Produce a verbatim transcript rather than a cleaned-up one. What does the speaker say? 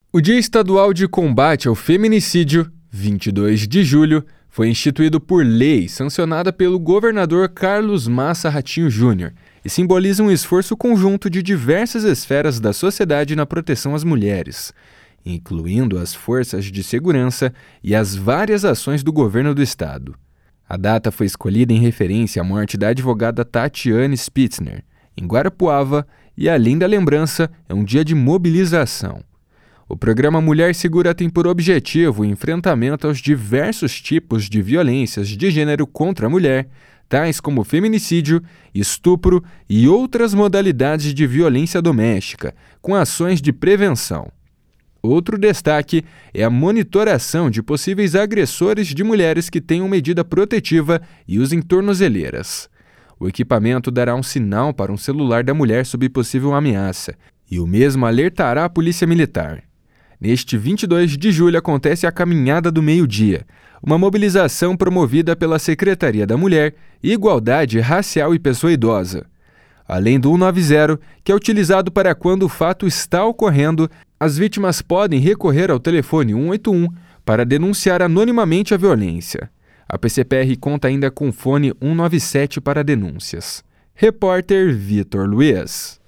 O Dia Estadual de Combate ao Feminicídio, vinte e dois de julho, foi instituído por lei sancionada pelo governador Carlos Massa Ratinho Júnior e simboliza um esforço conjunto de diversas esferas da sociedade na proteção às mulheres, incluindo as forças de segurança e as várias ações do governo do estado. A data foi escolhida em referência à morte da advogada Tatiane Spitzner, em Guarapuava, e além da lembrança, é um dia de mobilização. O programa Mulher Segura tem por objetivo o enfrentamento aos diversos tipos de violências de gênero contra a mulher, tais como feminicídio, estupro e outras modalidades de violência doméstica, com ações de prevenção. Outro destaque é a monitoração de possíveis agressores de mulheres que tenham medida protetiva e usem tornozeleiras. O equipamento dará um sinal para um celular da mulher sob possível ameaça, e o mesmo alertará a Polícia Militar. Neste vinte e dois de julho acontece a Caminhada do Meio-Dia, uma mobilização promovida pela Secretaria da Mulher, Igualdade Racial e Pessoa Idosa. Além do cento e noventa, que é utilizado para quando o fato está ocorrendo, as vítimas podem recorrer ao telefone cento e oitenta e um para denunciar anonimamente a violência. A P C P R conta ainda com o fone cento e noventa e sete para denúncias. Repórter Vitor Luiz.